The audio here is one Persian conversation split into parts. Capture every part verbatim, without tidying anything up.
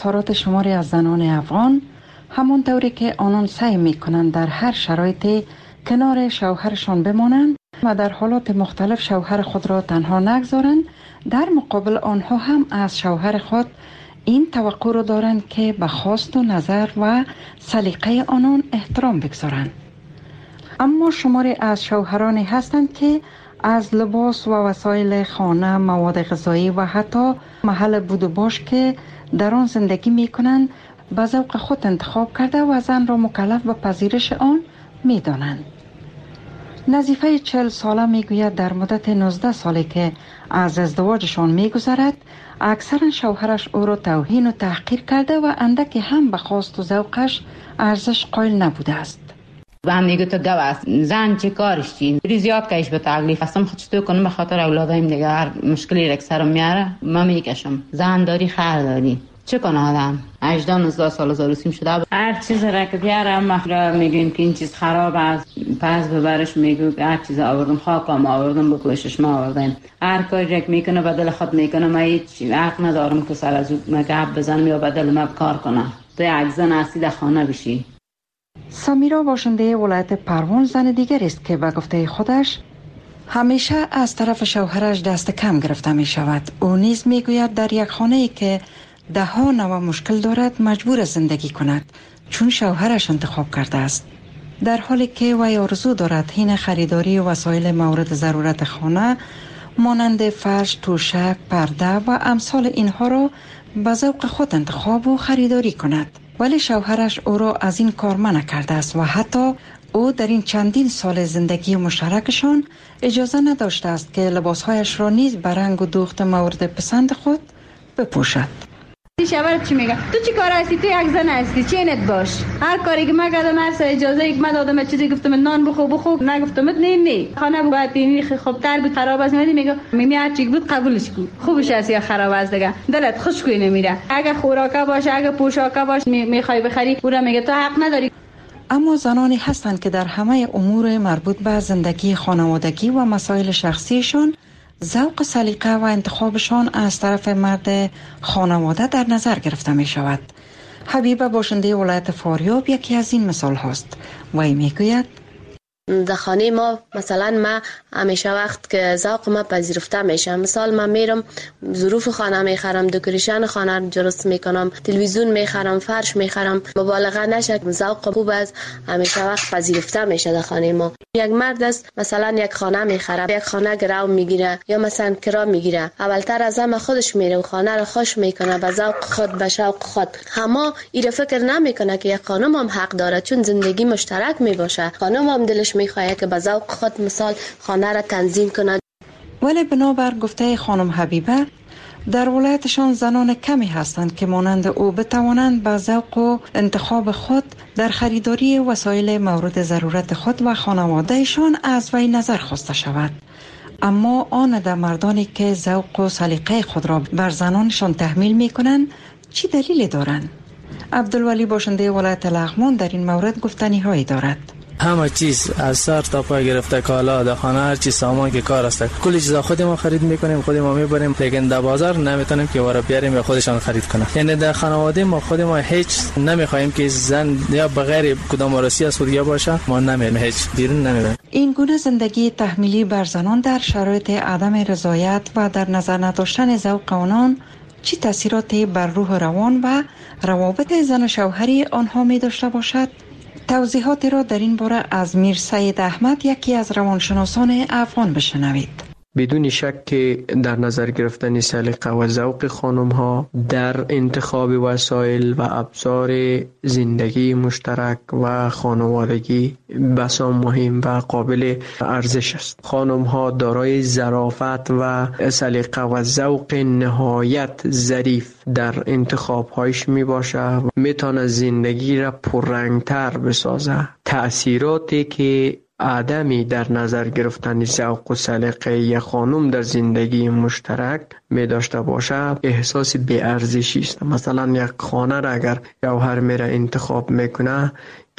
اظهارات شماری از زنان افغان همون طوری که آنان سعی میکنند در هر شرایطی کنار شوهرشان بمانند و در حالات مختلف شوهر خود را تنها نگذارند، در مقابل آنها هم از شوهر خود این توقع را دارند که به خواست و نظر و سلیقه آنان احترام بگذارند. اما شماری از شوهرانی هستند که از لباس و وسایل خانه، مواد غذایی و حتی محل بود و باش که در آن زندگی می کنند به ذوق خود انتخاب کرده و زن را مکلف به پذیرش آن می دانند. نظیفه چهل ساله می گوید در مدت نوزده سالی که از ازدواجشان می گذرد، اکثرا شوهرش او را توهین و تحقیر کرده و اندکی هم به خواست و ذوقش ارزش قائل نبوده است. و هم میگه تو گو است، زن چه کارش چی؟ بری زیاد کهش به تکلیف هستم خود چطور کنم به خاطر اولادایم دیگه هر مشکلی رک سرم میاره ما میکشم. زن داری خر داری چه کنه آدم؟ هجده نوزده سال زاروسیم شده هر چیز را که بیاره ما میگیم که این چیز خراب است پس ببرش میگو هر چیز آوردم خاکم آوردم بکشش ما آوردیم هر کاری رک میکنه بدل خود میکنه ما هیچ حق ندارم که سر از او گپ بزنم یا بدل ما کار کنم. تو یک زن هستی در خانه بشی. سمیرا باشنده ولایت پروان زن دیگر است که به گفته خودش همیشه از طرف شوهرش دست کم گرفته می شود. او نیز می گوید در یک خانه ای که ده ها نوع مشکل دارد مجبور زندگی کند چون شوهرش انتخاب کرده است. در حالی که وی آرزو دارد حین خریداری وسایل مورد ضرورت خانه مانند فرش، توشک، پرده و امثال اینها را به ذوق خود انتخاب و خریداری کند، ولی شوهرش او را از این کار منع کرده است و حتی او در این چندین سال زندگی مشترکشان اجازه نداشته است که لباسهایش را نیز به رنگ و دوخت مورد پسند خود بپوشد. شوهرت چی میگه؟ تو چی کار هستی؟ تو یک زن هستی، چینت باش. هر کاری که من کردم هر اجازه ای که من دادم چیزی گفتم نان بخو بخو نگفتم نه نه خانه باید بینی خب تر بود خراب است میگه میگه میمی هر چی بود قبولش کن خوبش است یا خراب است دیگه دلت خوش کوی نمیره. اگه خوراکه باشه اگه پوشاکه باشه میخوای بخری اون میگه تو حق نداری. اما زنانی هستند که در همه امور مربوط به زندگی خانوادگی و مسائل شخصیشان ذوق سلیقه و انتخابشان از طرف مرد خانواده در نظر گرفته می شود. حبیبه باشنده ولایت فاریاب یکی از این مثال هست. وی می گوید در خانه ما مثلا ما همیشه وقت که ذوق ما پذیرفته میشه، مثال من میرم ظروف خانه میخرم، دکوریشن خانه درست میکنم، تلویزیون میخرم، فرش میخرم، مبالغه نشه، ذوق خوب است همیشه وقت پذیرفته میشه در خانه ما. یک مرد است مثلا یک خانه میخره، یک خانه گرو میگیره یا مثلا کرا میگیره، اولتر از همه خودش میره و خانه رو خوش میکنه به ذوق خود به شوق خود. اما این فکر نمیکنه که یک خانم هم حق داره چون زندگی مشترک میباشه، خانم هم دلش میخواد که به ذوق خود مثال خانه را تنظیم کنه. ولی بنابر گفته خانم حبیبه در ولایتشان زنان کمی هستند که مانند او بتوانند به ذوق و انتخاب خود در خریداری وسایل مورد ضرورت خود و خانوادهشان از وی نظر خواسته شود. اما آن در مردانی که ذوق و سلیقه خود را بر زنانشان تحمیل می کنند چی دلیلی دارند؟ عبدالولی باشنده ولایت لغمان در این مورد گفتنی هایی دارد. همه چیز از سر تا پا گرفته کالا در خانه هر چیز سامان که کار است کلی چیزا خود ما خرید میکنیم خود ما میبریم، لیکن در بازار نمیتونیم که وارا بیاریم یا خودشان خرید کنه. یعنی در خانواده ما خود ما هیچ نمیخوایم که زن یا بغیر کدام وارسی از خودیا باشه ما نمیریم هیچ بیرون نمیریم. این گونه زندگی تحمیلی بر زنان در شرایط عدم رضایت و در نظر نداشتن ذوق آنان چه تاثیراتی بر روح روان و روابط زن و شوهری آنها می داشته باشد؟ توضیحاتی را در این باره از میر سید احمد یکی از روانشناسان افغان بشنوید. بدون شک که در نظر گرفتن سلیقه و ذوق خانم ها در انتخاب وسایل و ابزار زندگی مشترک و خانوادگی بسیار مهم و قابل ارزش است. خانم ها دارای ظرافت و سلیقه و ذوق نهایت ظریف در انتخاب هایش می باشه، می تونه زندگی را پررنگتر بسازه. تأثیراتی که عدمی در نظر گرفتن ذوق و سلیقه یک خانم در زندگی مشترک می داشته باشه احساس بی ارزشی است. مثلا یک خانه را اگر شوهر میره انتخاب میکنه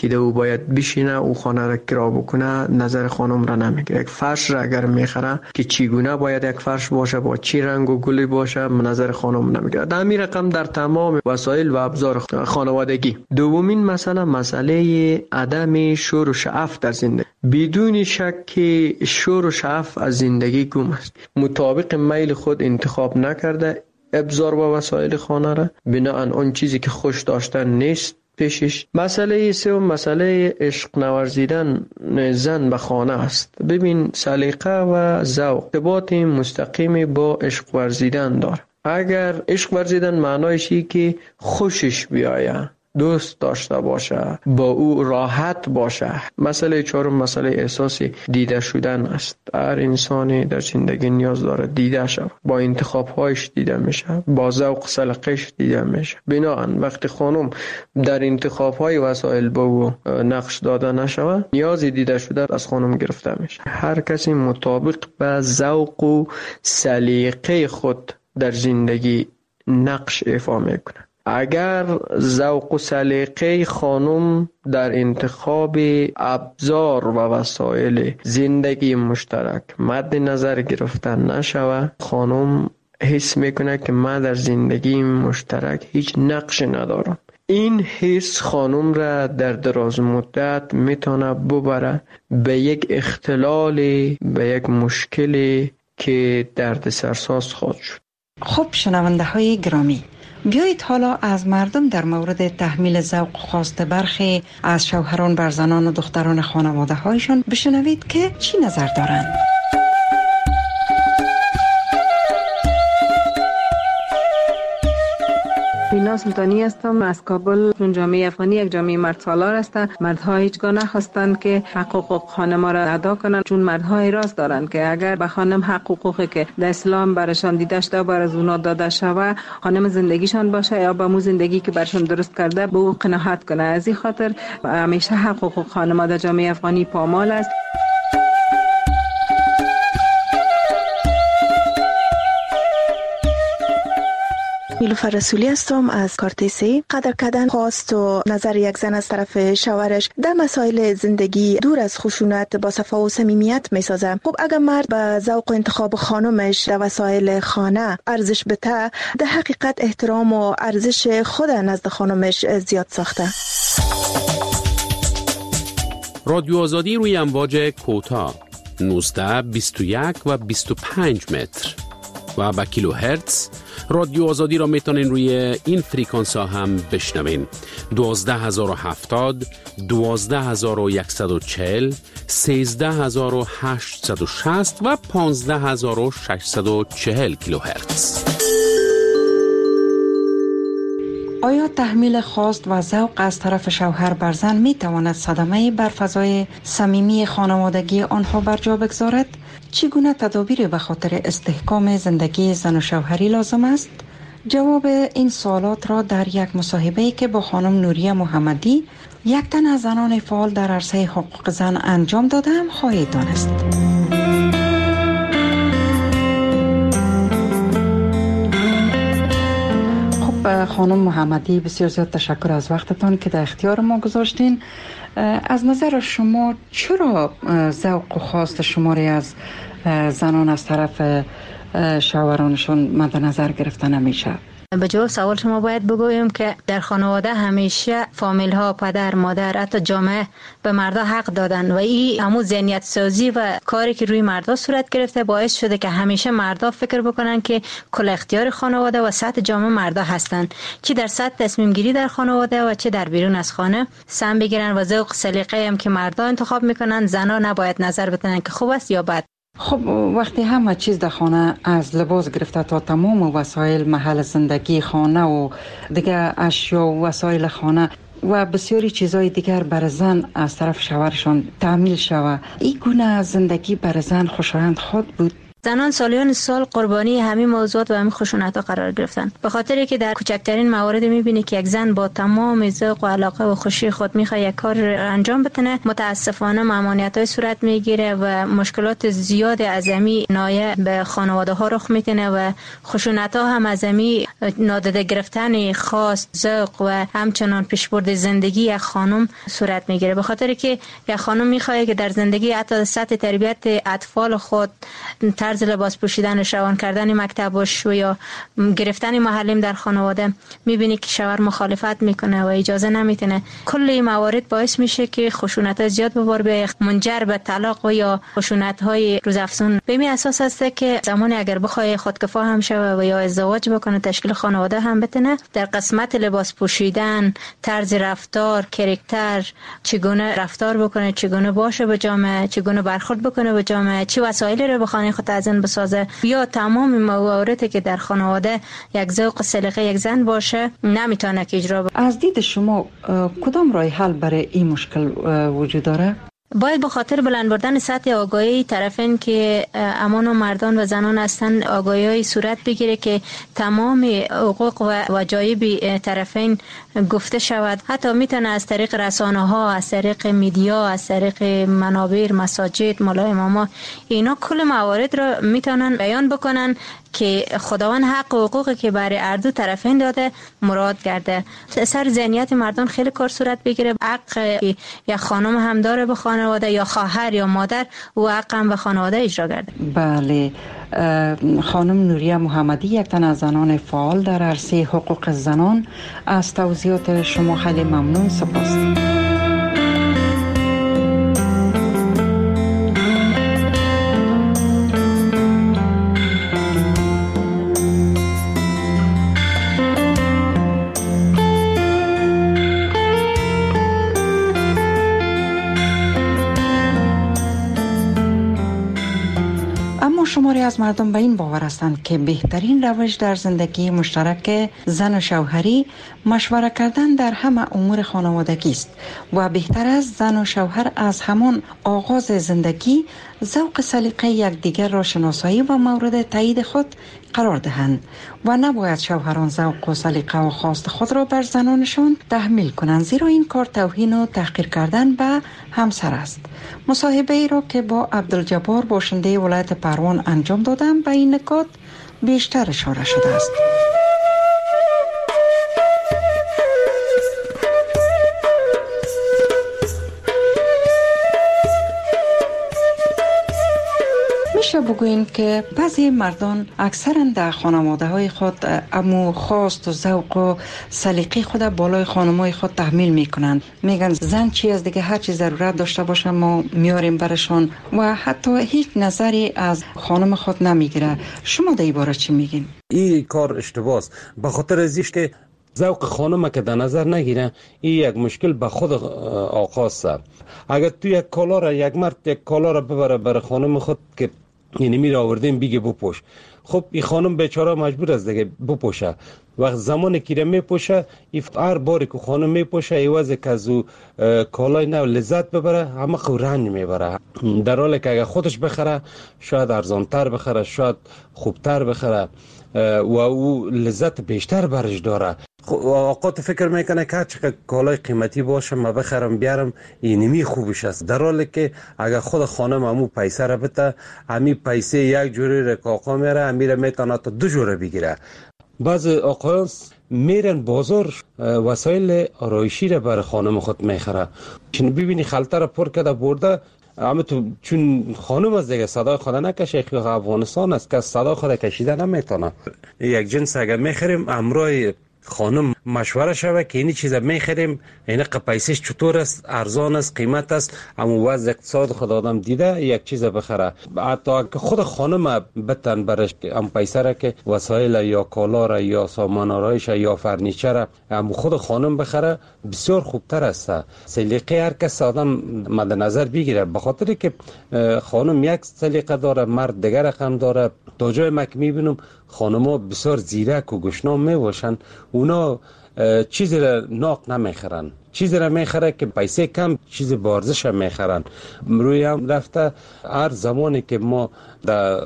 که دو باید بشینه او خانه را کرا بکنه نظر خانم را نمیگیره. یک فرش را اگر میخره که چگونه باید یک فرش باشه، با چی رنگ و گلی باشه، نظر خانم نمیگیره. در همین رقم در تمام وسایل و ابزار خانوادگی. دومین مسئله مسئله عدم شور و شعف در زندگی. بدون شک که شور و شعف از زندگی گم است. مطابق میل خود انتخاب نکرده ابزار و وسایل خانه را، بناهن اون چیزی که خوش داشتن نیست پیشش. مسئله سوم مسئله عشق نورزیدن زن به خانه است. ببین سلیقه و ذوق ارتباط مستقیم با عشق ورزیدن داره. اگر عشق ورزیدن معنایش اینه که خوشش بیایه، دوست داشته باشه، با او راحت باشه. مسئله چهارم مسئله احساس دیده شدن است. هر انسانی در زندگی نیاز داره دیده شود، با انتخاب‌هایش دیده میشه، با ذوق سلیقه‌اش دیده میشه. بنابراین وقتی خانم در انتخاب‌های وسایل با او نقش داده نشود، نیاز دیده شده از خانم گرفته میشه. هر کسی مطابق به ذوق و سلیقه خود در زندگی نقش ایفا میکنه. اگر ذوق و سلیقه خانم در انتخاب ابزار و وسایل زندگی مشترک مد نظر گرفته نشود، خانم حس میکنه که من در زندگی مشترک هیچ نقش ندارم. این حس خانم را در دراز مدت میتونه ببره به یک اختلال، به یک مشکلی که درد سرساز خواهد شد. خب شنونده های گرامی، بیایید حالا از مردم در مورد تحمیل ذوق خواست برخی از شوهران بر زنان و دختران خانواده هایشان بشنوید که چی نظر دارند. بینا سلطانی هستم از کابل. چون جامعه افغانی یک جامعه مرد سالار هستند، مردها هیچگاه نخواستند که حقوق خانم را ادا کنند، چون مردها اعتراض دارند که اگر به خانم حقوقی که در اسلام برشان دیده شده بر از اونا داده شود، خانم زندگیشان باشه یا با مو زندگی که برشان درست کرده به او قناعت کنه. از این خاطر همیشه حقوق خانم در جامعه افغانی پامال است. نیلوفر رسولی هستم از کارتیسی. قدر کردن خواست و نظر یک زن از طرف شوهرش در مسائل زندگی دور از خشونت با صفا و صمیمیت میسازه. خب اگر مرد به ذوق و انتخاب خانمش در وسایل خانه ارزش بده، در حقیقت احترام و ارزش خود نزد خانمش زیاد ساخته. رادیو آزادی روی امواج کوتاه نوزده، بیست و یک و بیست و پنج متر و با کیلو هرتز. رادیو آزادی را میتونین روی این فریکانس ها هم بشنوین: دوازده هزار و هفتاد، دوازده هزار و صد و چهل، سیزده هزار و هشتصد و شصت و پانزده هزار و ششصد و چهل کیلو هرتز. آیا تحمیل خواست و ذوق از طرف شوهر بر زن می تواند صدمه بر فضای صمیمی خانوادگی آنها بر جا بگذارد؟ چگونه تدابیر به خاطر استحکام زندگی زن و شوهری لازم است؟ جواب این سوالات را در یک مصاحبه‌ای که با خانم نوریه محمدی، یک تن از زنان فعال در عرصه حقوق زن انجام دادم خواهید دانست. خب خانم محمدی، بسیار زیاد تشکر از وقتتان که در اختیار ما گذاشتین. از نظر شما چرا ذوق و خواست شما را از زنان از طرف شوهرانشون مد نظر گرفته نمیشه؟ به جواب سوال شما باید بگویم که در خانواده همیشه فامیل ها، پدر، مادر، حتی جامعه به مردا حق دادن و این همون ذهنیت سازی و کاری که روی مردا صورت گرفته باعث شده که همیشه مردا فکر بکنن که کل اختیار خانواده و سطح جامعه مردا هستن، چه در سطح تصمیم گیری در خانواده و چه در بیرون از خانه سهم بگیرن و ذوق سلیقه هم که مردا انتخاب میکنن، زنا نباید نظر بدن که خوب است یا بد. خب وقتی همه چیز در خانه، از لباس گرفته تا تمام وسایل محل زندگی خانه و دیگه اشیا و وسایل خانه و بسیاری چیزهای دیگر بر زن از طرف شوهرشان تحمیل شود، این گونه زندگی بر زن خوشایند خود بود؟ زنان سالیان سال قربانی همین موضوعات و همین خشونت‌ها قرار گرفتن، به خاطری که در کوچکترین موارد می‌بینی که یک زن با تمام ذوق و علاقه و خوشی خود می‌خواد یک کار انجام بتونه، متاسفانه ممانعت‌های صورت می‌گیره و مشکلات زیاد از همین نایه به خانواده‌ها رخ می‌کنه و خشونت‌ها هم از همین نادیده گرفتن خواست، ذوق و همچنان پیشبرد زندگی یک خانم صورت می‌گیره، به خاطری که یک خانم می‌خواد که در زندگی حتی سطح تربیت اطفال خود، طرز لباس پوشیدن، روان کردن مکتبش و یا گرفتن معلم در خانواده، میبینی که شوهر مخالفت میکنه و اجازه نمیتونه. کل این موارد باعث میشه که خشونت زیاد به بار بیاد، منجر به طلاق و یا خشونت های روزافزون. به این اساس است که زمانی اگر بخواد خودکفا هم شوه و یا ازدواج بکنه، تشکیل خانواده هم بتونه، در قسمت لباس پوشیدن، طرز رفتار، کاراکتر، چگونه رفتار بکنه، چگونه باشه به جامعه، چگونه برخورد بکنه به جامعه، چه وسایلی رو به خانه خود تزیین بسازه، یا تمام مواردی که در خانواده یک ذوق و سلیقه یک زن باشه نمیتونه که اجرا بکنه. از دید شما کدام راه حل برای این مشکل وجود داره؟ باید به خاطر بلند بردن سطح آگاهی طرفین که امان و مردان و زنان هستند آگاهی صورت بگیره که تمام حقوق و واجب طرفین گفته شود. حتی میتونه از طریق رسانه ها، از طریق میدیا، از طریق منابر، مساجد، مولای اماما، اینا کل موارد رو میتونن بیان بکنن که خداوند حق و حقوقی که برای هر دو طرفین داده مراد گرده. سر ذهنیت مردان خیلی کار صورت بگیره. حق یا خانم هم داره به خانواده، یا خواهر یا مادر، و حق هم به خانواده اجرا کرده. بله، خانم نوریه محمدی، یک تن از زنان فعال در عرصه حقوق زنان، از توضیحات شما خیلی ممنون. سپاس. شماری از مردم به این باور هستند که بهترین روش در زندگی مشترک زن و شوهری مشوره کردن در همه امور خانوادگی است و بهتر است زن و شوهر از همان آغاز زندگی ذوق سلیقه یکدیگر را شناسایی و مورد تایید خود قرار دهند و نباید شوهران ذوق و سلیقه و خواست خود را بر زنانشان تحمیل کنند، زیرا این کار توهین و تحقیر کردن به همسر است. مصاحبه ای را که با عبدالجبار باشنده ولایت پروان انجام دادم به این نکات بیشتر اشاره شده است. میشه بگوییم که بعضی مردان اکثرا در خانواده های خود امو خواست و ذوق و سلیقه خود بالای خانمای خود تحمیل میکنند. میگن زن چی از دیگه، هر چی ضرورت داشته باشه ما میاریم برشان و حتی هیچ نظری از خانم خود نمیگیره. شما در این باره چی میگین؟ این کار اشتباه است، به خاطر ازیش که ذوق خانم که در نظر نگیره، این یک مشکل به خود آقا است. اگر تو یک کالا را، یک مرد یک کالا را ببره بر خانم خود که یعنی میره آوردیم بگه بپوش، خب این خانم بیچاره مجبور است دیگه بپوشه. وقت زمانی که را میپوشه، هر باری که خانم میپوشه ایوازه که از او کالای نو لذت ببره، همه خو رنج میبره، در حالی که اگر خودش بخره شاید ارزانتر بخره، شاید خوبتر بخره و او لذت بیشتر برش داره. آقا تو فکر میکنه که چقدر کالای قیمتی باشه ما بخرم بیارم اینمی خوبش است، در حالی که اگر خود خانم همو پیسه را بده، همی پیسه یک جوری را که آقا میره همیره میتونه تا دو جوره بگیره. بعض آقایان میرن بازار وسایل آرایشی را برای خانم خود میخره، چون ببینی خلطه را پر کرده برده، اما تو چون خانم از دیگه صدای خود نکشه، خیلی افغانستان است که صدای خود کشیده نمیتونه. یک جنس اگر میخریم امرای خانم مشوره شوه که اینی چیزا میخریم، این پیسش چطور است، ارزان است، قیمت است، اما وضع اقتصاد خود آدم دیده یک چیز بخره. حتی که خود خانم بتن برش ام پیسه را که وسایل یا کالا را یا سامان آرایش یا فرنیچر ام خود خانم بخره بسیار خوبتر است. سلیقه هر کس آدم مد نظر بگیره، به خاطر که خانم یک سلیقه داره، مرد دیگر رقم داره. تا جای مک میبینم خانم‌ها بسیار زیرک و گشنام میباشن، اونا چیزی را ناق نمیخرن، چیزی را میخره که پیسه کم چیز بارزش هم میخرن. روی هم رفته هر زمانی که ما در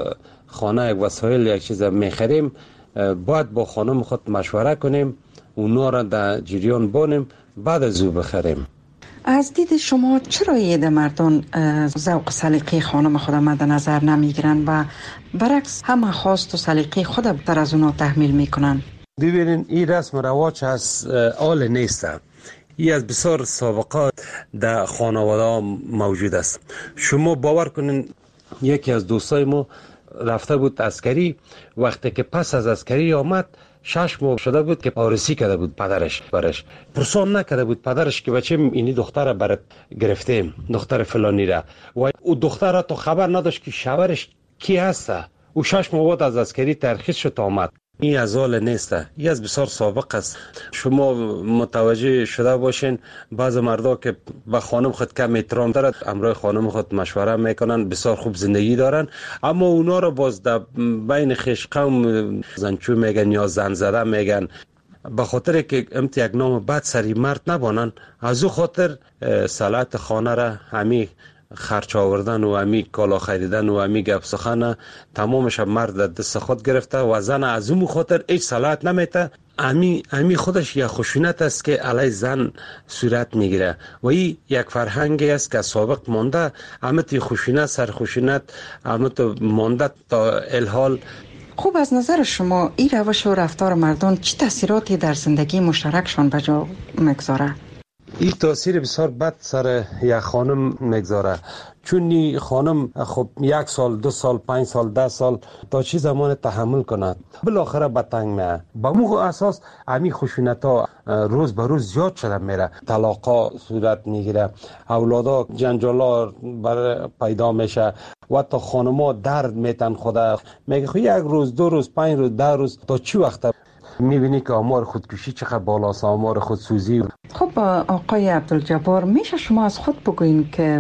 خانه یک وسایل یک چیز میخریم باید با خانم خود مشوره کنیم اونا را در جریان بانیم بعد از او بخریم. از دید شما چرا اید مردان ذوق سلیقه خانم خود مد نظر نمیگیرن و برعکس همه خواست و سلیقه خود بیشتر از اونا تحمیل میکنن؟ ببینین این رسم و رواج از آل نیست. این از بسیار سابقات در خانواده موجود است. شما باور کنین یکی از دوستای ما رفته بود عسکری، وقتی که پس از عسکری آمد شش ماه شده بود که پارسی کرده بود پدرش برش پرسان نکرده بود پدرش که بچه اینی دختر برات گرفتیم دختر فلانی را و او دختر را تو خبر نداشت که شوهرش کی هست. او شش ماه بعد از عسکری ترخیص شد آمد. این از آل نیست، این از بسیار سابق است. شما متوجه شده باشین بعض مردا که به خانم خود کم احترام دارد امرای خانم خود مشوره میکنن بسیار خوب زندگی دارن، اما اونا رو باز در بین خیش قوم زنچو میگن یا زن زده میگن به خاطر که امت یک نام بد سری مرد نبانن. از او خاطر صلاحیت خانه را همی خرچ آوردن و امی کالا خریدن و امی گپ سخن تمامش مرد دست خود گرفته و زن از اون خاطر هیچ صلاحیت نمیته. امی امی خودش یک خشونت است که علی زن صورت میگیره و این یک فرهنگی است که سابق مانده. امت خشونت سر خشونت امت مانده تا الحال. خوب، از نظر شما این روش و رفتار مردان چه تاثیراتی در زندگی مشترکشان به جا میگذاره؟ این تاثیر بسیار بد سر یک خانم میگذاره، چون این خانم خب یک سال دو سال پنج سال ده سال تا چی زمان تحمل کند بالاخره به تنگ میه. با مو اساس امی خشونت ها روز به روز زیاد شده میره، طلاقا صورت میگیره، اولادا جنجالا بر پیدا میشه و تا خانما درد میتن خدا میگه خب یک روز دو روز پنج روز ده روز تا چی وقت میبینی که آمار خودکشی چقدر بالاست، آمار خودسوزی. خب آقای عبدالجبار، میشه شما از خود بگوین که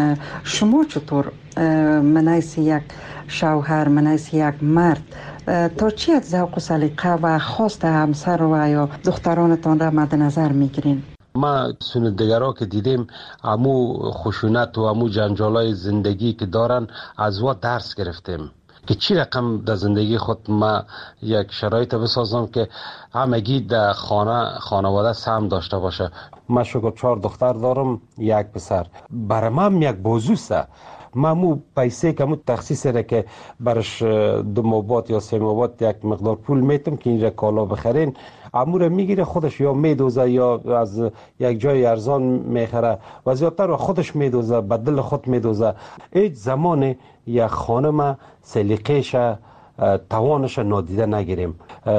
شما چطور منیس یک شوهر منیس یک مرد تا چی از ذوق و سلیقه و خواست همسر و یا دخترانتان را مد نظر میگیرین؟ ما سندگرها که دیدیم امو خشونت و امو جنجالای زندگی که دارن از وا درس گرفتیم که چی رقم در زندگی خود ما یک شرایط بسازم که همگی در خانه خانواده سهم داشته باشه. من شکر چهار دختر دارم یک پسر، برای من یک بازوسته. من مو پیسه که مو تخصیص را که برش دو مابات یا سه مابات یک مقدار پول میتم که اینجا کالا بخرین امور میگیره خودش یا میدوزه یا از یک جای ارزان میخره و زیادتر خودش میدوزه به دل خود میدوزه. هیچ زمان یک خانم سلیقه‌ش توانش نادیده نگیریم.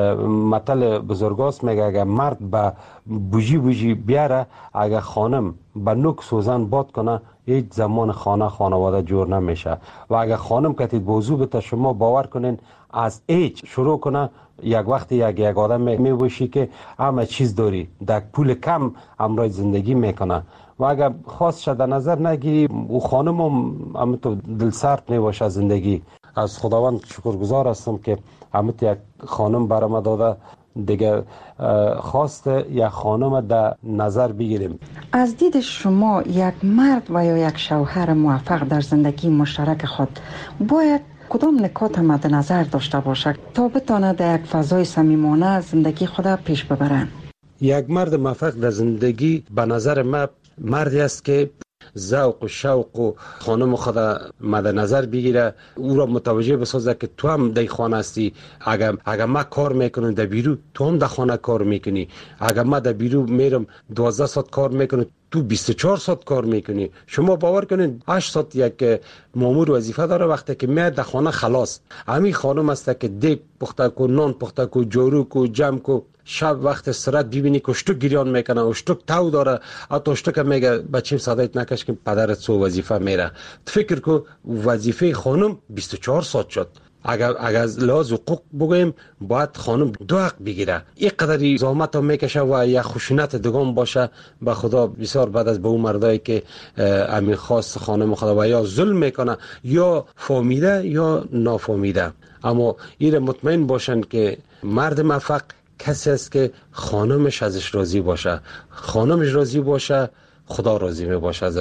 مثل بزرگاست میگه اگر مرد به بوجی بوجی بیاره اگر خانم به نوک سوزن باد کنه هیچ زمان خانه خانواده جور نمیشه. و اگر خانم کتید بوزو بتا شما باور کنین از هیچ شروع کنه یک وقت یک یک آدم میبوشی که همه چیز داری در پول کم امرای زندگی میکنه و اگر خواست شده نظر نگیری او خانم هم تو دل سرد میباشه زندگی. از خداوند شکرگزار هستم که همت یک خانم برام داده دیگه خواست یک خانم در نظر بگیریم. از دید شما یک مرد و یا یک شوهر موفق در زندگی مشترک خود باید کدام نکات مد نظر داشته باشد تا بتانه در یک فضای صمیمانه زندگی خود پیش ببرند؟ یک مرد موفق در زندگی به نظر من مردی است که ذوق و شوق و خانم خود مد نظر بگیره، او را متوجه بسازه که تو هم در خانه هستی. اگر اگر ما کار میکنم در بیرو تو هم در خانه کار میکنی، اگر ما در بیرو میرم دوازده ساعت کار میکنم تو بیست و چهار ساعت کار میکنی. شما باور کنید هشت ساعت یک مامور وظیفه داره، وقتی که میاد در خانه خلاص همین خانم است که دیگ پخته کو، نان پخته کو، جارو کو، جمع کو. شب وقت استراحت ببینی که اشتک گریان میکنه، اشتک تو داره، حتی اشتک میگه بچیم صدایت نکش که پدرت سو وظیفه میره. فکر کو وظیفه خانم بیست و چهار ساعت شد. اگر اگر از لحاظ حقوق بگویم باید خانم دو حق بگیره. این قدری زحمت ها میکشه و یک خشونت دگان باشه به خدا بسیار بعد از به اون مردایی که امین خواست خانم خدا و یا ظلم میکنه یا فهمیده یا نافهمیده. اما این مطمئن باشن که مرد موفق کسی است که خانمش ازش راضی باشه، خانمش راضی باشه خدا راضی می باشه ازش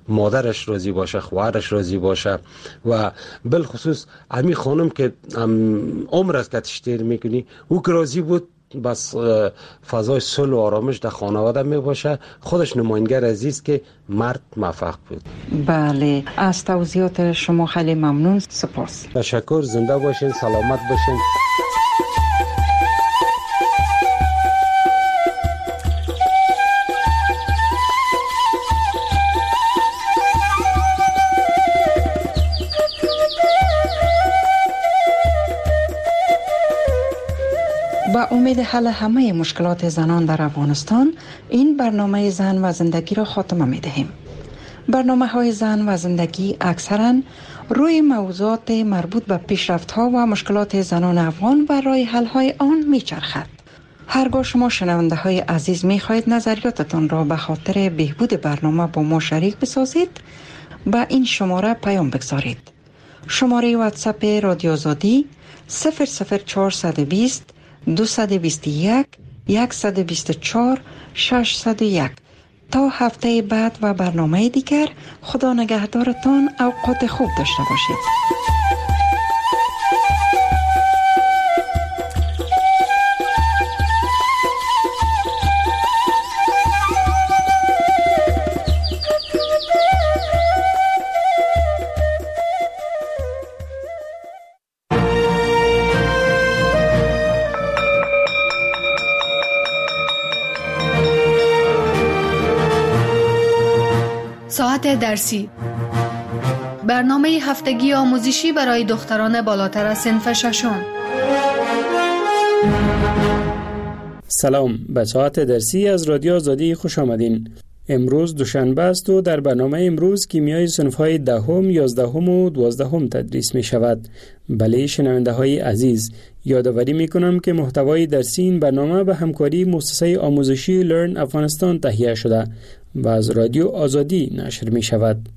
مادرش راضی باشه، خواهرش راضی باشه و بالخصوص امی خانم که عمر است که تشتیر میکنی او که راضی بود، بس فضای صلح و آرامش در خانواده می باشه. خودش نماینگر عزیز که مرد موفق بود. بله، از توضیحات شما خیلی ممنون، سپاس. تشکر، زنده باشین، سلامت باشین. با امید حل همه مشکلات زنان در افغانستان، این برنامه زن و زندگی را خاتمه می دهیم. برنامه های زن و زندگی اکثرا روی موضوعات مربوط به پیشرفت ها و مشکلات زنان افغان و راه حل های آن می چرخد. هرگاه شما شنونده های عزیز می خواهید نظریاتتان را به خاطر بهبود برنامه با ما شریک بسازید، با این شماره پیام بگذارید. شماره واتساپ رادیو آزادی صفر صفر چهارصد و بیست دویست و بیست و یک صد و بیست و چهار ششصد و یک. تا هفته بعد و برنامه دیگر، خدا نگهدارتان، اوقات خوب داشته باشید. ساعت درسی، برنامه هفتگی آموزشی برای دختران بالاتر از صنف ششم. سلام، به ساعت درسی از رادیو آزادی خوش آمدین. امروز دوشنبه است و در برنامه امروز کیمیای صنف‌های دهم، یازدهم و دوازدهم تدریس می شود. بله شنونده های عزیز، یادآوری می کنم که محتوای درسی این برنامه به همکاری مؤسسه آموزشی لرن افغانستان تهیه شده و از رادیو آزادی نشر می شود.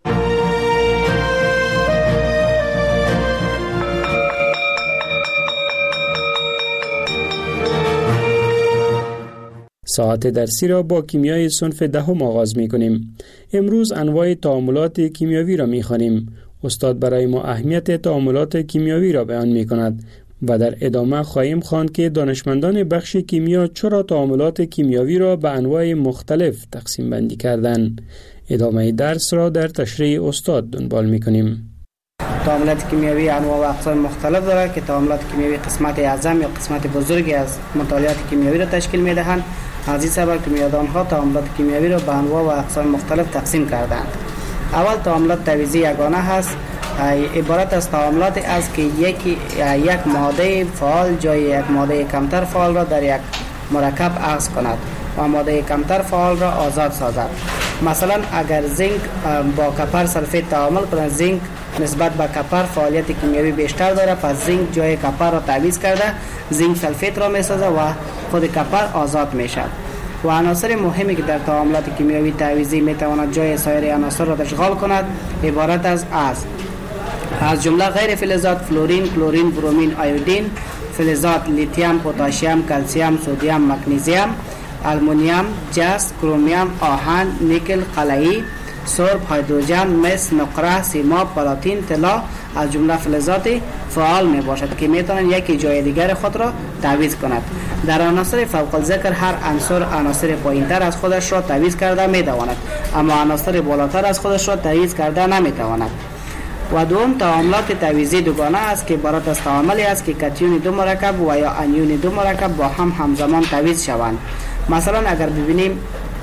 ساعت درسی را با کیمیای صنف دهم آغاز می کنیم. امروز انواع تعاملات کیمیاوی را می خوانیم. استاد برای ما اهمیت تعاملات کیمیاوی را بیان می کند و در ادامه خواهیم خواند که دانشمندان بخش کیمیا چرا تعاملات کیمیاوی را به انواع مختلف تقسیم بندی کردند. ادامه درس را در تشریح استاد دنبال می کنیم. تعاملات کیمیاوی انواع و اقسام مختلف دارد که تعاملات کیمیاوی قسمت اعظم یا قسمت بزرگی از مطالعات کیمیاوی را تشکیل می دهند. از این سبب کیمیادانها تعاملات کیمیاوی را به انواع و اقسام مختلف تقسیم کردند. اول تعاملات تعویضی یگانه هست، عبارت از تعاملاتی است که یک یک ماده فعال جای یک ماده کمتر فعال را در یک مرکب عوض کند و ماده کمتر فعال را آزاد سازد. مثلا اگر زینک با کپر سلفیت تعامل کند، زینک نسبت به کپر فعالیت کیمیایی بیشتر داره، پس زینک جای کپر را تعویض کرده زینک سلفیت را میسازه و خود کپر آزاد میشه. و عناصر مهمی که در تعاملات کیمیایی تعویضی میتواند جای سایر عناصر را اشغال کند عبارت از از از جمله غیر فلزات فلورین، کلورین، برومین، آیودین، فلزات لیتیوم، پتاسیم، کلسیم، سدیم، مگنیزیم، آلومینیوم، جست، کرومیوم، آهن، نیکل، قلعی، سرب، هیدروژن، مس، نقره، سیماب، پلاتین، طلا از جمله فلزات فعال می باشد که می توانند یکی جای دیگر خود را تعویض کند. در عناصر فوق الذکر هر عنصر عناصر پایینتر از خودش را تعویض کرده می تواند، اما عناصر بالاتر از خودش را تعویض کرده نمی تواند. و دوم تعاملات تعویضی دوگانه است که عبارت از تعاملی است که کاتیون دو مرکب و یا انیون دو مرکب با هم همزمان تعویض شوند. مثلا اگر ببینیم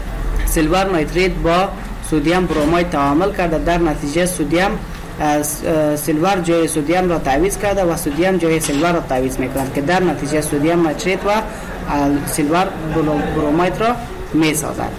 سیلور نیتریت با سدیم برومید تعامل کرده، در نتیجه سدیم سیلور جای سدیم را تعویض کرده و سدیم جای سیلور را تعویض می‌کند که در نتیجه سدیم نیتریت و سیلور برومید را می‌سازد.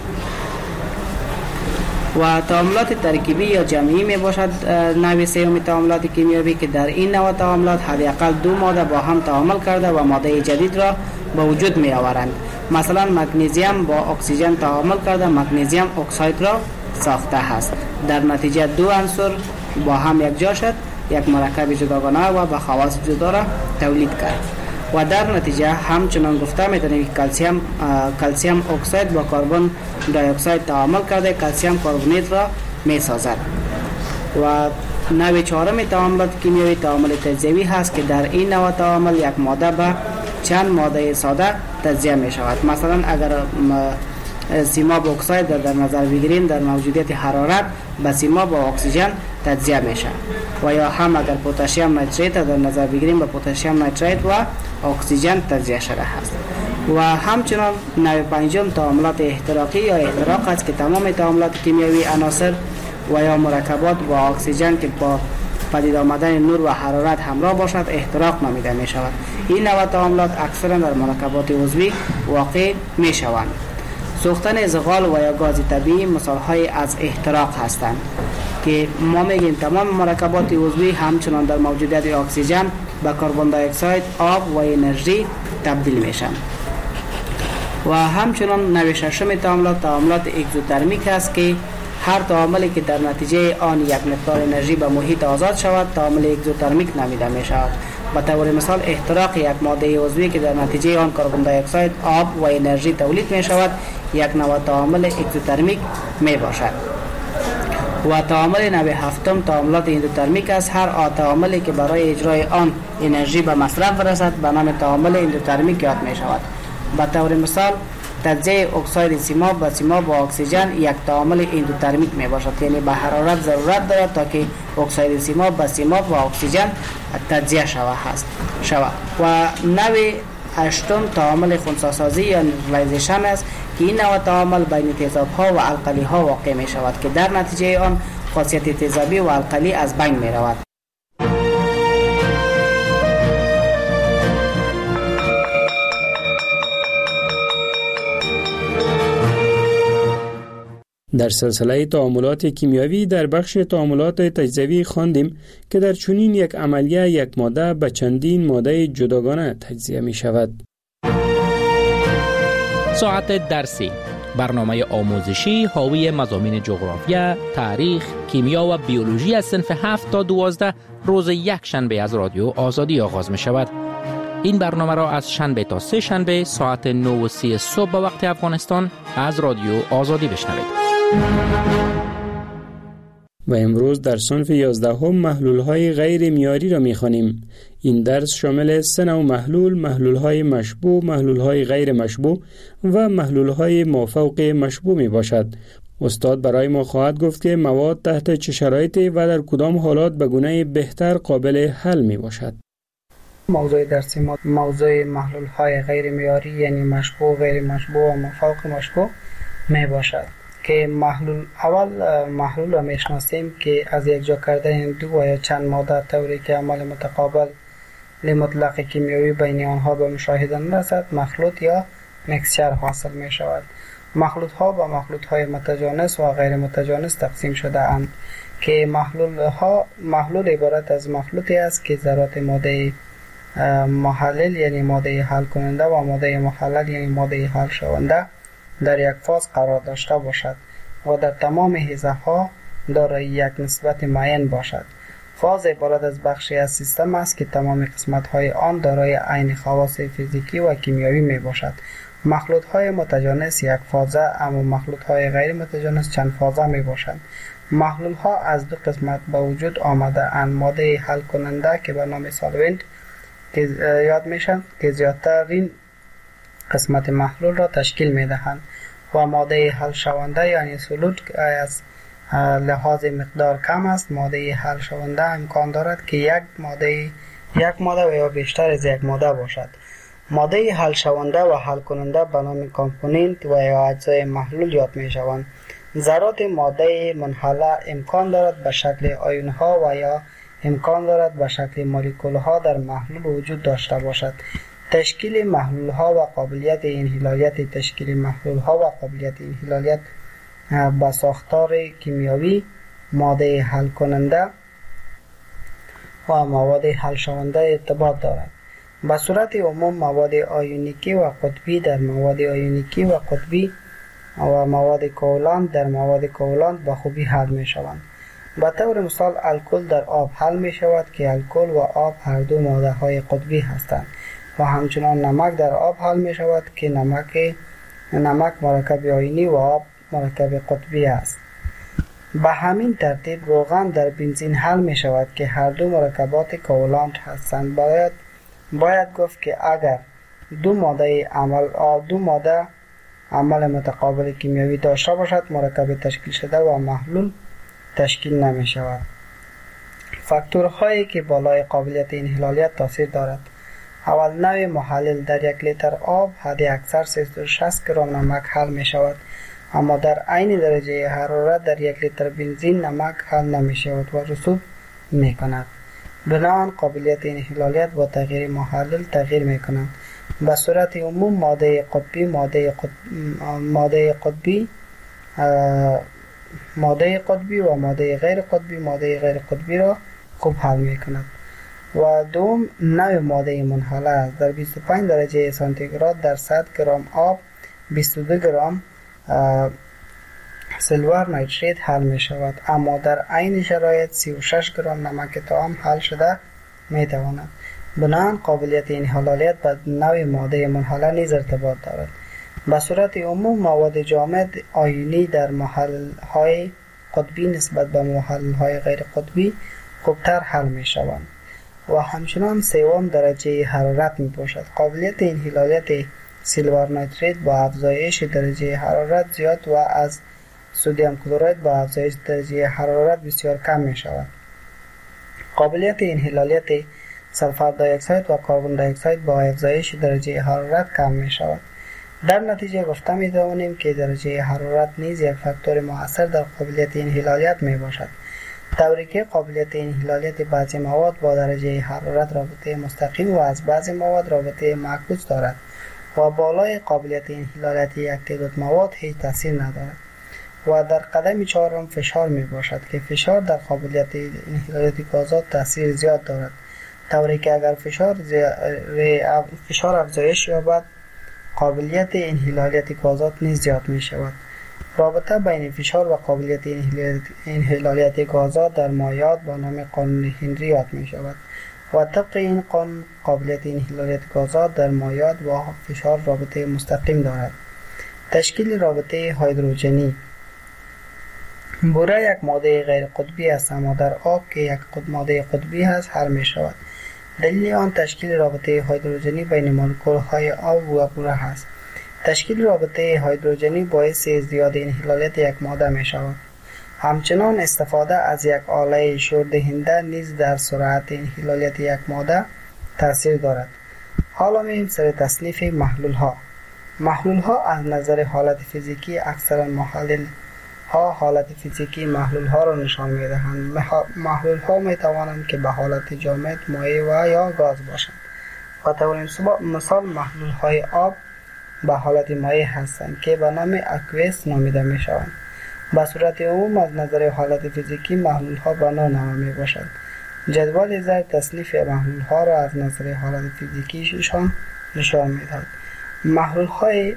و تعاملات ترکیبی یا جمعی می باشد نوع سوم تعاملات کیمیایی که در این نوع تعاملات حداقل دو ماده با هم تعامل کرده و ماده جدید را به وجود می آورند. مثلا مگنیزیم با اکسیژن تعامل کرده مگنیزیم اکساید را ساخته است. در نتیجه دو عنصر با هم یک جا شد، یک مرکب جداگانه و با خواص جدا را تولید کرد. و در نتیجه همچنان گفته میتونیم که کلسیم کلسیم اکساید با کربن دی اکساید تعامل کرده کلسیم کربونیت را می سازد. و نوع چهارم تعاملات کیمیایی تعامل تجزیوی هست که در این نوع تعامل یک ماده به چند ماده ساده تجزیه می شود. مثلا اگر سیماب اکساید در نظر بگیریم در موجودیت حرارت به سیماب و اکسیژن تجزیه میشه. و یا هم اگر پتاسیم نیتریت در نظر بگیریم به پتاسیم نیتریت و اکسیژن تجزیه شده است. و همچنان نوع پنجم تعاملات احتراقی یا احتراق است که تمام تعاملات کیمیایی عناصر و یا مرکبات با اکسیژن که با پدید آمدن نور و حرارت همراه باشد احتراق نامیده می شود. این نوع تعاملات اکثرا در مرکبات عضوی واقع می شوند. سوختن زغال و یا گاز طبیعی مثال های از احتراق هستند که ما میگیم تمام مرکبات عضوی همچنان در موجودیت اکسیژن به کربن دی اکساید، آب و انرژی تبدیل میشن. و همچنان نوع ششم تعاملات تعاملات اگزوترمیک است که هر تعاملی که در نتیجه آن یک مقدار انرژی به محیط آزاد شود تعامل اگزوترمیک نامیده می شود. به طور مثال احتراق یک ماده عضوی که در نتیجه آن کربن دی اکساید، آب و انرژی تولید می شود یک نوع تعامل اگزوترمیک می باشد. و تعامل نوع هفتم تعاملات اندوترمیک است. هر تعاملی که برای اجرای آن انرژی به مصرف رسد به نام تعامل اندوترمیک یاد می شود. به طور مثال تجزیه اکساید سیماب با سیماب و اکسیژن یک تعامل اندوترمیک می باشد، یعنی به حرارت ضرورت دارد تا که اکساید سیماب با سیماب و اکسیژن تجزیه شود هست شود. و نوع هشتم تعامل خنثی‌سازی یا نیوترالایزیشن است که این نوع تعامل بین تیزاب‌ها و القلی‌ها واقع می شود که در نتیجه آن خاصیت تیزابی و القلی از بین می رود. در سلسله تعاملات کیمیایی در بخش تعاملات تجزیوی خواندیم که در چنین یک عملیه یک ماده به چندین ماده جداگانه تجزیه می شود. ساعت درسی، برنامه آموزشی حاوی مضامین جغرافیا، تاریخ، کیمیا و بیولوژی از صنف هفت تا دوازده روز یک شنبه از رادیو آزادی آغاز می شود. این برنامه را از شنبه تا سه شنبه ساعت نه و سی صبح به وقت افغانستان از رادیو آزادی بشنوید. و امروز در صنف یازدهم محلول‌های غیر معیاری را می‌خوانیم. این درس شامل سه نوع محلول، محلول‌های مشبوع، محلول‌های غیر مشبوع و محلول‌های مافوق مشبوع میباشد. استاد برای ما خواهد گفت که مواد تحت چه شرایطی و در کدام حالات به گونه بهتر قابل حل میباشد. موضوع درسی ما موضوع محلول‌های غیر معیاری یعنی مشبوع، غیر مشبوع و مافوق مشبوع میباشد. که محلول اول محلول را میشناسیم که از یک جا کردن دو و یا چند ماده طوری که عمل متقابل مطلق کیمیایی بین آنها به مشاهده نرسد مخلوط یا مکسچر حاصل می شود. مخلوط ها با مخلوط های متجانس و غیر متجانس تقسیم شده اند که محلول ها محلول عبارت از مخلوطی است که ذرات ماده محلل یعنی ماده حل کننده و ماده محلل یعنی ماده حل شونده در یک فاز قرار داشته باشد و در تمام حیزه ها دارای یک نسبت معین باشد. فاز عبارت از بخشی از سیستم است که تمام قسمت های آن دارای عین خواص فیزیکی و کیمیایی می باشد. مخلوط های متجانس یک فازه اما مخلوط های غیر متجانس چند فازه می باشند. محلول ها از دو قسمت به وجود آمده اند: ماده حل کننده که به نام سالونت که یاد میشن که زیادترین قسمت محلول را تشکیل می دهند و ماده حل شونده یعنی سولوت که از لحاظ مقدار کم است. ماده حل شونده امکان دارد که یک ماده یک ماده و یا بیشتر از یک ماده باشد. ماده حل شونده و حل کننده به نام کامپوننت و یا اجزای محلول یاد می شوند. ذرات ماده منحله امکان دارد به شکل آیون ها و یا امکان دارد به شکل مولکول ها در محلول وجود داشته باشد. تشکیل محلول ها و قابلیت انحلالیت تشکیل محلول ها و قابلیت انحلالیت با ساختار کیمیایی ماده حل کننده و مواد حل شونده ارتباط دارد. به صورت عموم مواد آیونیکی و قطبی در مواد آیونیکی و قطبی و مواد کوولانت در مواد کوولانت به خوبی حل می شوند. به طور مثال الکل در آب حل می شود که الکل و آب هر دو ماده های قطبی هستند و همچنان نمک در آب حل می شود که نمک نمک مرکب آیونی و آب مرکب قطبی است. به همین ترتیب روغن در بنزین حل می شود که هر دو مرکبات کوالانت هستند. باید باید گفت که اگر دو ماده عمل دو ماده عمل متقابل کیمیایی داشته باشد، مرکب تشکیل شده و محلول تشکیل نمی شود. فاکتورهایی که بالای قابلیت انحلالیت تاثیر دارد: اول، نوع محلل. در یک لیتر آب حد اکثر سیصد و شصت گرم نمک حل می شود، اما در عین درجه حرارت در یک لیتر بنزین نمک حل نمی شود و رسوب می کند. بنابراین قابلیت انحلالیت با تغییر محلل تغییر می کند. به صورت عموم ماده قطبی ماده قطبی ماده قطبی ماده قطبی و ماده غیر قطبی ماده غیر قطبی را خوب حل می کند. و دوم، نوع ماده منحله است. در بیست و پنج درجه سانتیگراد در صد گرم آب بیست و دو گرم سیلور نیتریت حل می شود، اما در عین شرایط سی و شش گرم نمک طعام حل شده می تواند. بنابراین قابلیت انحلالیت به نوع ماده منحله نیز ارتباط دارد. به صورت عموم مواد جامد آیونی در محل‌های قطبی نسبت به محل‌های غیر قطبی خوبتر حل می شوند و همچنان سوم درجه حرارت می باشد. قابلیت انحلالیت سیلور نیتریت با افزایش درجه حرارت زیاد و از سدیم کلراید با افزایش درجه حرارت بسیار کم می شود. قابلیت انحلالیت سلفر دی اکساید و کربن دی اکساید با افزایش درجه حرارت کم می شود. در نتیجه گفته می توانیم که درجه حرارت نیز یک فاکتور مؤثر در قابلیت انحلالیت می باشد، طوری که قابلیت انحلالیت بعضی مواد با درجه حرارت رابطه مستقیم و از بعضی مواد رابطه معکوس دارد و بالای قابلیت انحلالیت یک تعداد مواد هیچ تاثیر ندارد. و در قدم چهارم فشار می باشد که فشار در قابلیت انحلالیت گازات تاثیر زیاد دارد، طوری که اگر فشار فشار افزایش یابد قابلیت انحلالیت گازات نیز زیاد می شود. رابطه بین فشار و قابلیت انحلالیت گازات در مایعات با نام قانون هنری یاد می شود و طبق این قانون قابلیت انحلالیت گازات در مایعات با فشار رابطه مستقیم دارد. تشکیل رابطه هیدروژنی. بوره یک ماده غیر قطبی است، اما در آب که یک ماده قطبی است حل می شود. دلیل آن تشکیل رابطه هیدروژنی بین مولکول‌های آب و بوره است. تشکیل رابطه هیدروژنی باعث ازدیاد انحلالیت یک ماده می شود. همچنان استفاده از یک آله شوردهنده نیز در سرعت انحلالیت یک ماده تاثیر دارد. حالا می‌ریم سر تصنیف محلول ها. محلول ها از نظر حالت فیزیکی اکثرا محلل ها حالت فیزیکی محلول ها را نشان می دهند. محلول ها می توانند که به حالت جامد، مایع و یا گاز باشند. و طور مثال محلول های آب به حالت مایع هستند که به نام اکویس نامیده می شوند. به صورت عموم از نظر حالت فیزیکی محلول ها به نوع نما می باشند. جدول زیر تصنیف محلول ها را از نظر حالت فیزیکیشان نشان می دهد. محلول های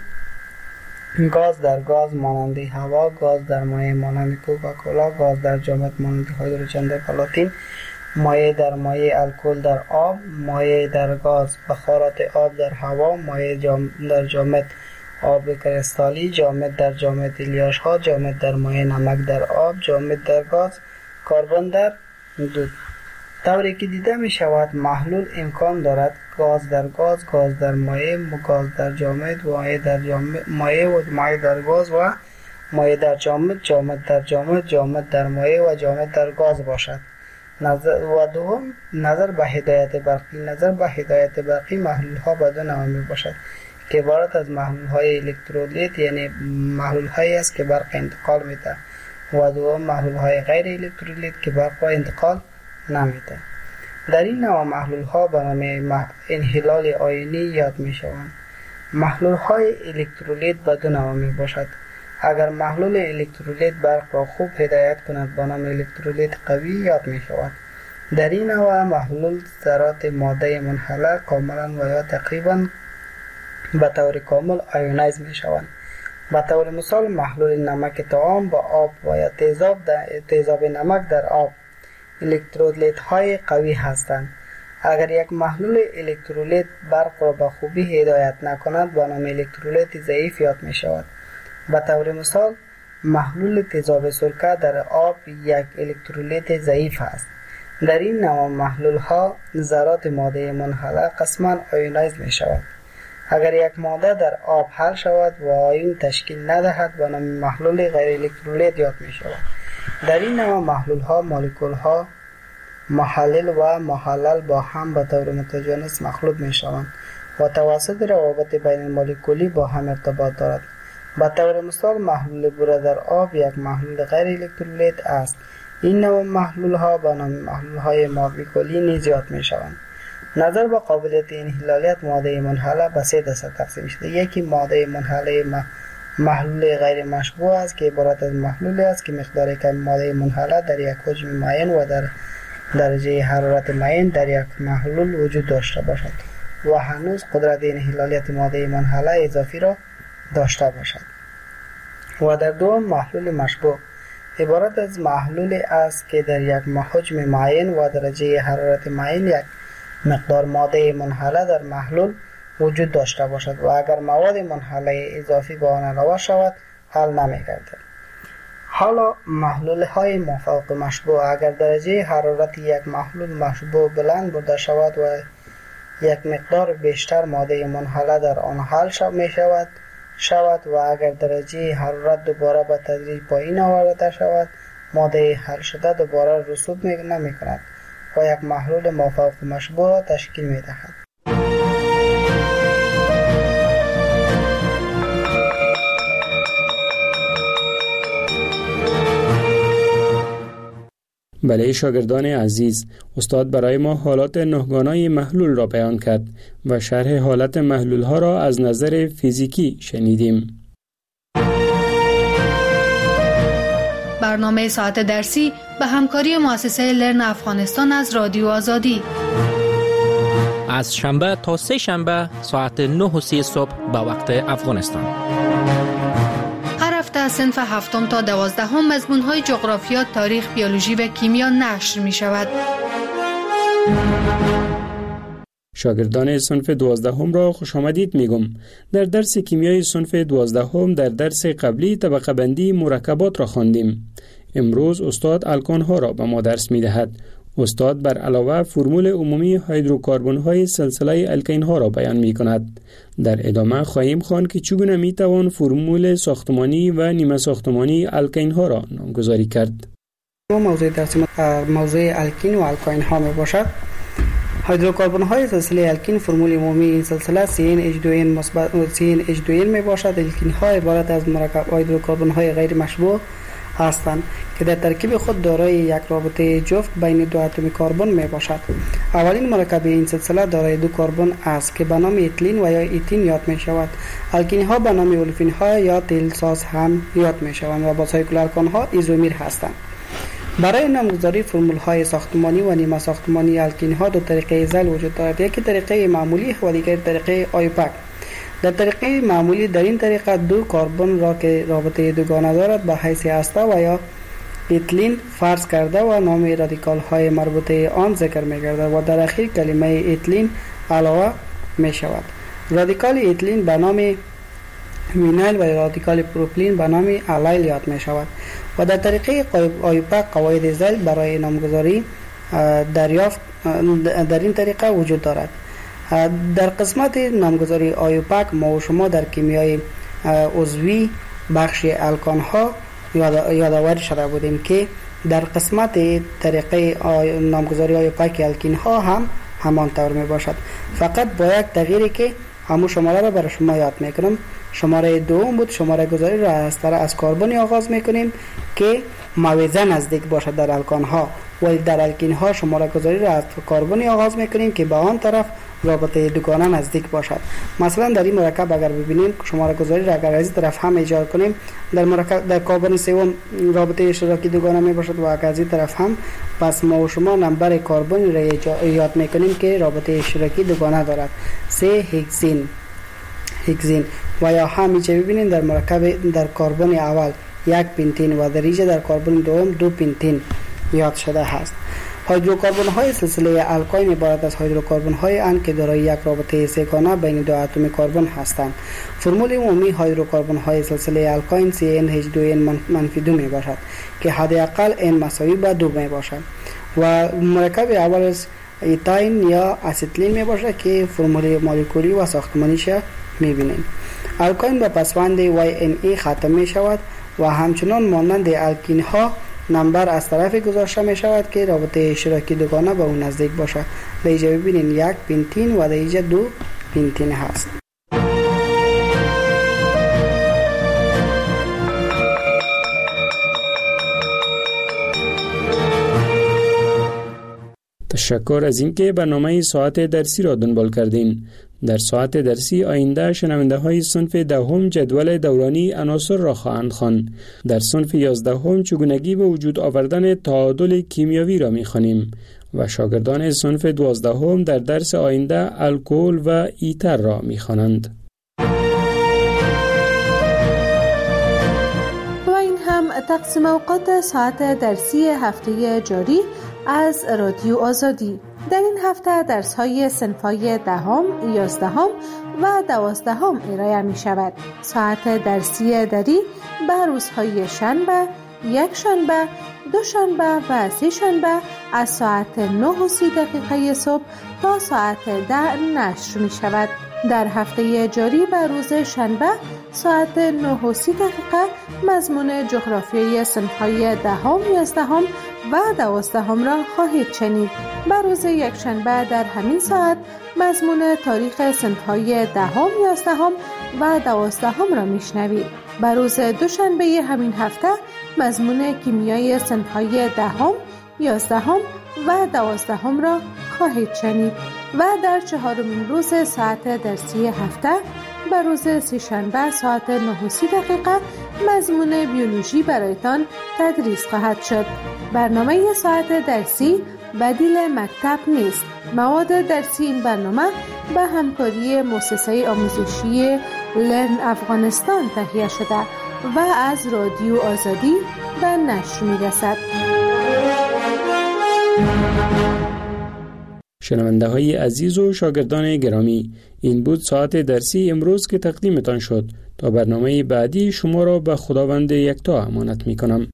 گاز در گاز مانند هوا، گاز در مایع مانند کوکاکولا، گاز در جامد مانند هیدروژن در پلاتین، مایع در مایع الکل در آب، مایع در گاز بخارات آب در هوا، مایع جام در جامد آب کریستالی، جامد در جامد الیاش ها، جامد در مایع نمک در آب، جامد در گاز، کربن در دود. طوری که دیده می شود محلول امکان دارد گاز در گاز، گاز در مایع، گاز در جامد، مایع در جامد، مایع و مایع در گاز و مایع در جامد، جامد در جامد، جامد در مایع و جامد در گاز باشد. نظر و دوم نظر به هدایت برقی. نظر به هدایت برقی محلول ها به دو نوع می باشد که عبارت از محلول های الکترولیت یعنی محلول هایی است که برق انتقال می ده و دوم محلول های غیر الکترولیت که برق را انتقال نمی ده. در این نوع محلول ها به نام انحلال آیونی یاد می شوند. محلول های الکترولیت به دو نوع می باشد. اگر محلول الکترولیت برق را خوب هدایت کند به نام الکترولیت قوی یاد می شود. در این نوع محلول ذرات ماده منحله کاملا و یا تقریبا به طور کامل آیونایز می شوند. به طور مثال محلول نمک طعام با آب و یا تیزاب تیزاب نمک در آب الکترولیت های قوی هستند. اگر یک محلول الکترولیت برق را به خوبی هدایت نکند به نام الکترولیت ضعیف یاد می شود. به طور مثال محلول تیزاب سرکه در آب یک الکترولیت ضعیف است. در این نوع محلول ها ذرات ماده منحله قسما آیونایز می شود. اگر یک ماده در آب حل شود و آیون تشکیل ندهد به نام محلول غیر الکترولیت یاد می شود. در این نوع محلول ها مولکول ها محلل و محلل با هم به طور متجانس مخلوط می شوند و توسط روابط بین المولکولی با هم ارتباط دارد. به طور مثال محلول بوره در آب یک محلول غیر الکترولیت است. این نوع محلول ها به نام محلول های مولکولی نیز یاد می شوند. نظر به قابلیت انحلالیت ماده منحله به سه دسته تقسیم شده. یکی ماده منحله محلول غیر مشبوع است که عبارت از محلولی است که مقدار کم ماده منحله در یک حجم معین و در درجه حرارت معین در یک محلول وجود داشته باشد و هنوز قدرت انحلالیت ماده منحله اضافی را داشته باشد. و در دوم محلول مشبوع عبارت از محلولی است که در یک حجم معین و درجه حرارت معین یک مقدار ماده منحله در محلول وجود داشته باشد و اگر مواد منحله اضافی به آن علاوه شود حل نمی‌گردد. حالا محلول های مافوق مشبوع اگر درجه حرارت یک محلول مشبوع بلند برده شود و یک مقدار بیشتر ماده منحله در آن حل شو می شود شود و اگر درجه حرارت دوباره به تدریج پایین آورده شود ماده حل شده دوباره رسوب نمی کند و یک محلول مافوق مشبوع تشکیل می دهد. بله شاگردان عزیز، استاد برای ما حالات نهگانای محلول را بیان کرد و شرح حالت محلول ها را از نظر فیزیکی شنیدیم. برنامه ساعت درسی به همکاری مؤسسه لرن افغانستان از رادیو آزادی از شنبه تا سه شنبه ساعت نه و سی صبح به وقت افغانستان. از صنف هفتم تا دوازدهم مضمون‌های جغرافیا، تاریخ، بیولوژی و کیمیا نشر می‌شود. شاگردان صنف دوازدهم را خوش آمدید میگم. در درس کیمیای صنف دوازدهم در درس قبلی طبقه بندی مرکبات را خواندیم. امروز استاد الکان ها را به ما درس می‌دهد. استاد بر علاوه فرمول عمومی هیدروکاربن های سلسله الکین ها را بیان می کند. در ادامه خواهیم خواند که چگونه می توان فرمول ساختمانی و نیمه ساختمانی الکین ها را نامگذاری کرد. موضوع درس موضوع الکین و الکین ها می باشد. هیدروکاربن های سلسله الکین فرمول عمومی این سلسله سی ان اچ دو ان مثبت سی ان اچ دو ان می باشد. الکین ها عبارت از مرکب هیدروکاربن های غیر مشبوع هستند که در ترکیب خود دارای یک رابطه جفت بین دو اتم کربن می باشد. اولین مرکب این سلسله دارای دو کربن است که به نام اتیلین و یا ایتین یاد می شود. الکین ها به نام اولفین ها یا تیل ساز هم یاد می شوند و با سایکل الکان ها ایزومیر هستند. برای نامگذاری فرمول های ساختمانی و نیمه ساختمانی الکین ها دو طریقه زل وجود دارد. یکی طریقه معمولی و دیگر طریقه آیوپاک. در طریقه معمولی در این طریقه دو کربن را که رابطه دوگانه دارد به حیث هسته و یا اتیلین فرض کرده و نام رادیکال های مربوطه آن ذکر می گردد و در اخیر کلمه اتیلین علاوه می شود. رادیکال اتیلین به نام وینایل و رادیکال پروپیلین به نام الیل یاد می شود و در طریقه آیوپاک قواعد زل برای نامگذاری دریافت در این طریقه وجود دارد. در قسمت نامگذاری آیوپاک ما و شما در کیمیای عضوی بخش الکان ها یادآور شده بودیم که در قسمت طریقه نامگذاری آیوپاک الکین ها هم همان طور می باشد، فقط با یک تغییری که همون شماره را برای شما یاد میکنم. شماره دوم بود. شماره گذاری را از طرف از کربنی آغاز میکنیم که موازه نزدیک باشد در الکان ها، ولی در الکین ها شماره گذاری را از کربنی آغاز میکنیم که به آن طرف رابطه دوگانه نزدیک باشد. مثلا در این مرکب اگر ببینیم شماره گذاری را اگر از این طرف هم ایجاد کنیم در مرکب در کربن سوم رابطه اشتراکی دوگانه می باشد و اگر از این طرف هم، پس ما و شما نمبر کربن را ایجاد میکنیم که رابطه اشتراکی دوگانه دارد. سه هگزین هگزین و یا همیشه ببینیم در مرکب در کربن اول یک پنتین و در اینجا در کربن دوم دو پنتین یاد شده است. هیدروکربن های سلسله الکاین عبارت از هیدروکربن های اند که دارای یک رابطه سه‌گانه بین دو اتم کربن هستند. فرمول عمومی هیدروکربن های سلسله الکاین سی ان اچ دو ان منفی دو می باشد که حداقل n مساوی به دو می باشد و مرکب اولش ایتاین یا اسیتیلین می باشد که فرمول مولکولی و ساختمانیش می بینیم. الکاین به پسوند وای ان ای ختم می شود و همچنان مانند الکین ها نمبر از طرف گذاشته می شود که رابطه اشتراکی دوگانه به اون نزدیک باشد. در اینجا ببینید یک پنتین و در اینجا دو پنتین هست. تشکر از اینکه برنامه ساعت درسی را دنبال کردین. در ساعت درسی آینده شنونده های صنف دهم جدول دورانی عناصر را خواهند خواند. در صنف یازدهم چگونگی به وجود آوردن تعادل کیمیایی را می‌خوانیم و شاگردان صنف دوازدهم در درس آینده الکل و ایتر را می‌خوانند. و این هم تقسیم اوقات ساعت درسی هفته جاری از رادیو آزادی. در این هفته درس‌های صنف‌های دهم، یازدهم و دوازدهم ارائه می‌شود. ساعت درسی دری به روزهای شنبه، یک شنبه، دو شنبه و سه شنبه از ساعت نه و سی دقیقه صبح تا ساعت ده نشر می‌شود. در هفته جاری به روز شنبه ساعت نه و سی دقیقه مضمون جغرافیای صنف‌های دهم، یازدهم و دوازدهم را خواهید شنید. به روز یک شنبه در همین ساعت مضمون تاریخ صنف‌های دهم، یازدهم و دوازدهم را میشنوید. به روز دوشنبه همین هفته مضمون کیمیای صنف‌های دهم، یازدهم و دوازدهم را خواهید شنید و در چهارمین روز ساعت درسی هفته به روز سه‌شنبه ساعت نه و سی دقیقه مضمون بیولوژی برایتان تدریس خواهد شد. برنامه ساعت درسی بدیل مکتب نیست. مواد درسی این برنامه به همکاری مؤسسه آموزشی لرن افغانستان تهیه شده و از رادیو آزادی به نشر می‌رسد. شنونده های عزیز و شاگردان گرامی، این بود ساعت درسی امروز که تقدیمتان شد. تا برنامه بعدی شما را به خداوند یکتا امانت می کنم.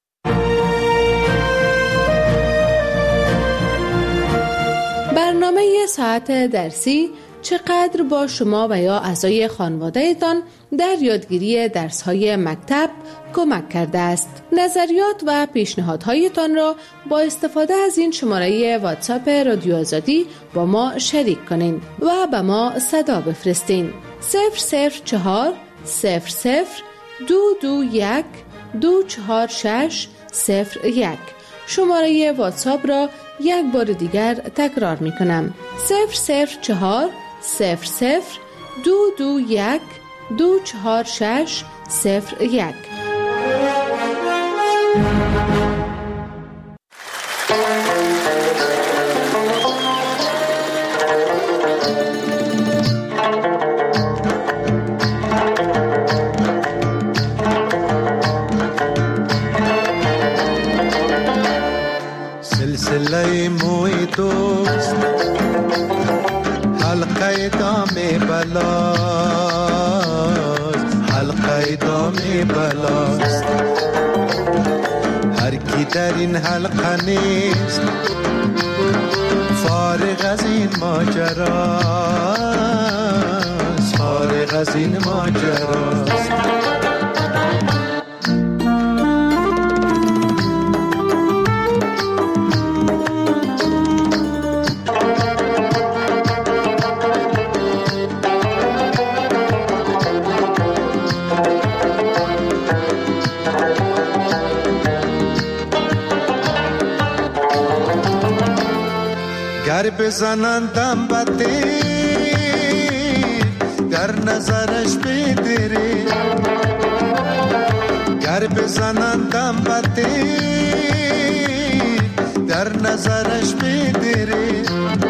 برنامه ساعت درسی چقدر با شما و یا اعضای خانواده‌تان در یادگیری درس‌های مکتب کمک کرده است. نظریات و پیشنهادهایتان را با استفاده از این شماره واتساپ رادیو آزادی با ما شریک کنین و به ما صدا بفرستین. صفر صفر چهار صفر صفر دو دو یک دو چهار شش صفر یک. شماره واتساپ را یک بار دیگر تکرار می کنم. صفر صفر چهار صفر صفر دو دو یک دو چهار شش صفر یک. سلسله موی دوست حلقه دام بلاست، حلقه دام بلاست. هر کی در این حلقه نیست فارغ از این ماجراست، فارغ از این ماجراست. گر بزنندم بده در نظرش بدری، گر بزنندم بده در نظرش بدری.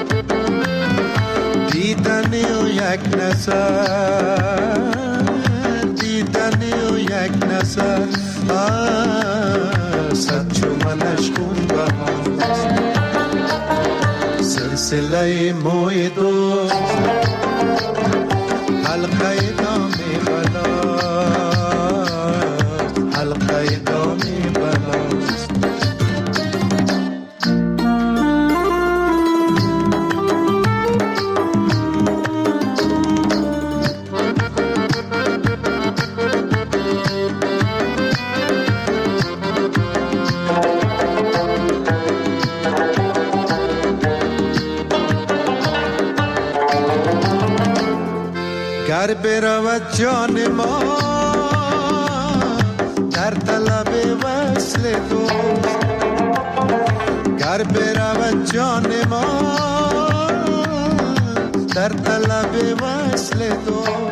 دیدنی و یک نظر، دیدنی و یک نظر صد چو منش خون بهاست. صله موی دوست حلقه دام بلاست حلقه دام بلاست گر برود جان ما در طلب وصل دوست گر برود جان ما در طلب وصل دوست